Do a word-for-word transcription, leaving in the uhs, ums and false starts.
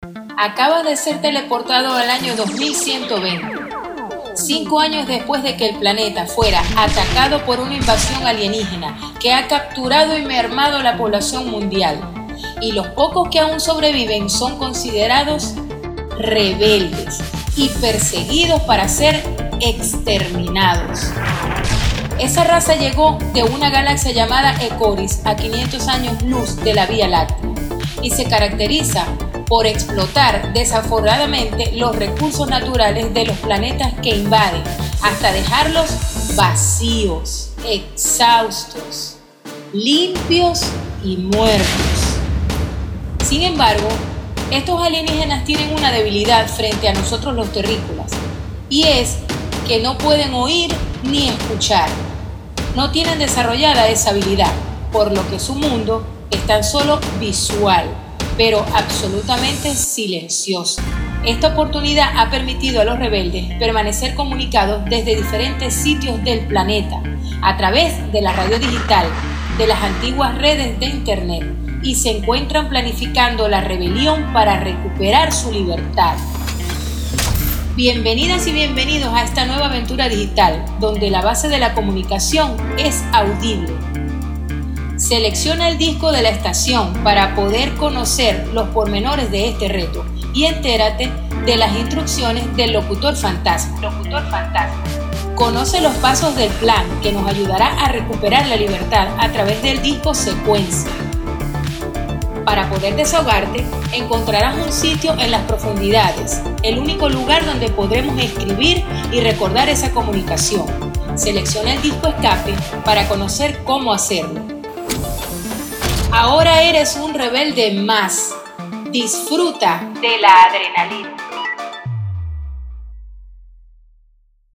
Acabas de ser teleportado al año dos mil ciento veinte, cinco años después de que el planeta fuera atacado por una invasión alienígena que ha capturado y mermado la población mundial, y los pocos que aún sobreviven son considerados rebeldes y perseguidos para ser exterminados. Esa raza llegó de una galaxia llamada Ecoris a quinientos años luz de la Vía Láctea y se caracteriza por explotar desaforadamente los recursos naturales de los planetas que invaden hasta dejarlos vacíos, exhaustos, limpios y muertos. Sin embargo, estos alienígenas tienen una debilidad frente a nosotros los terrícolas, y es que no pueden oír ni escuchar. No tienen desarrollada esa habilidad, por lo que su mundo es tan solo visual, pero absolutamente silencioso. Esta oportunidad ha permitido a los rebeldes permanecer comunicados desde diferentes sitios del planeta, a través de la radio digital, de las antiguas redes de internet, y se encuentran planificando la rebelión para recuperar su libertad. Bienvenidas y bienvenidos a esta nueva aventura digital, donde la base de la comunicación es audible. Selecciona el disco de la estación para poder conocer los pormenores de este reto y entérate de las instrucciones del locutor fantasma. Locutor fantasma. Conoce los pasos del plan que nos ayudará a recuperar la libertad a través del disco secuencia. Para poder desahogarte, encontrarás un sitio en las profundidades, el único lugar donde podremos escribir y recordar esa comunicación. Selecciona el disco escape para conocer cómo hacerlo. Ahora eres un rebelde más. Disfruta de la adrenalina.